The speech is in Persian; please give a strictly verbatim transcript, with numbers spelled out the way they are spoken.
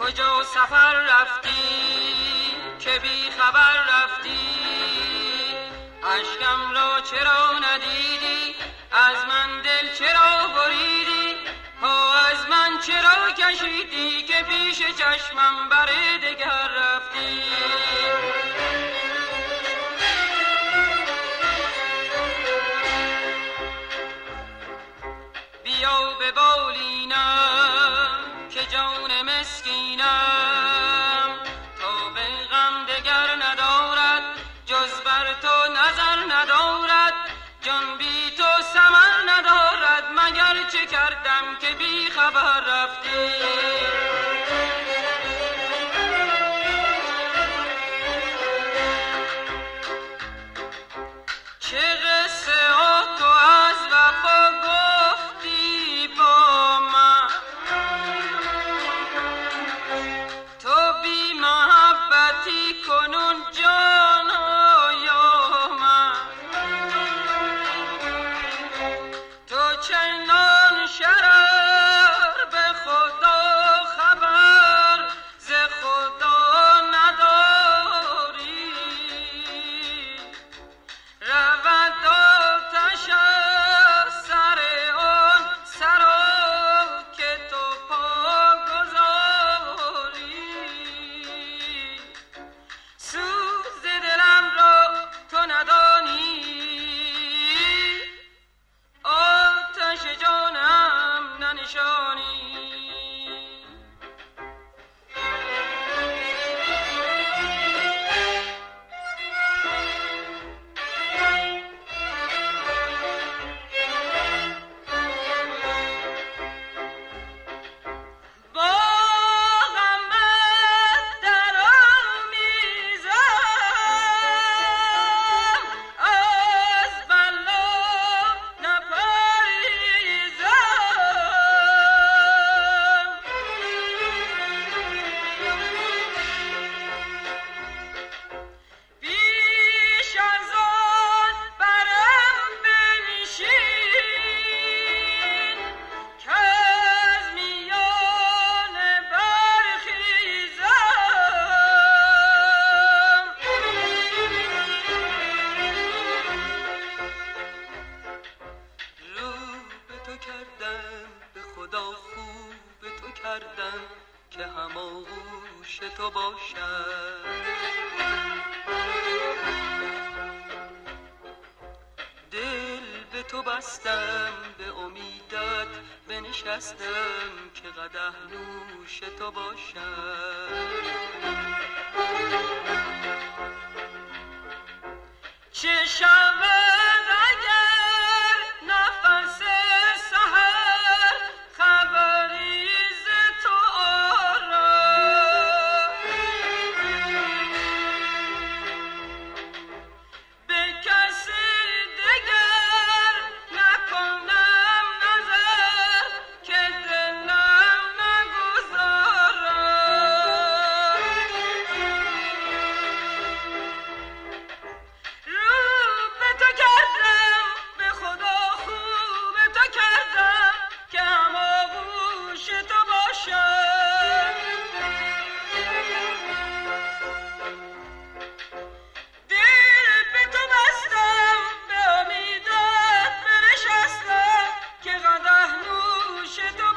کجا سفر رفتی که بی خبر رفتی؟ اشکم را چرا ندیدی؟ از من دل چرا بریدی؟ ها از من چرا کشیدی که پیش چشمم بر دگر رفتی؟ بیا به بالینم که جان مسکینم تا به غم دگر ندارد، جز بر تو نظر ندارد، جان بی تو ثمر ندارد. مگر چه کردم که بی خبر رفتی؟ چه قصه ها تو از وفا گفتی با من، تو بی محبتی کنون جانا من، تو چنان شرر به خدا خبر ز خدا نداری. رود آتش از سر آن سرا که تو پا گذاری. سوز دلم را تو ندانی، آتش جانم ننشانی. که هماغوش تو باشم. دل به تو بستم، به امیدت بنشستم که قدح نوش تو باشم. چه شود اگر نفس سحر خبری ز تو آرم، به کسی دگر نکنم نظر که دلم نگذارم. رو به تو کردم، به خدا خوب تو کردم که هماغوش تو باشم. دل به تو بستم، به امیدت بنشستم که قدح نوش تو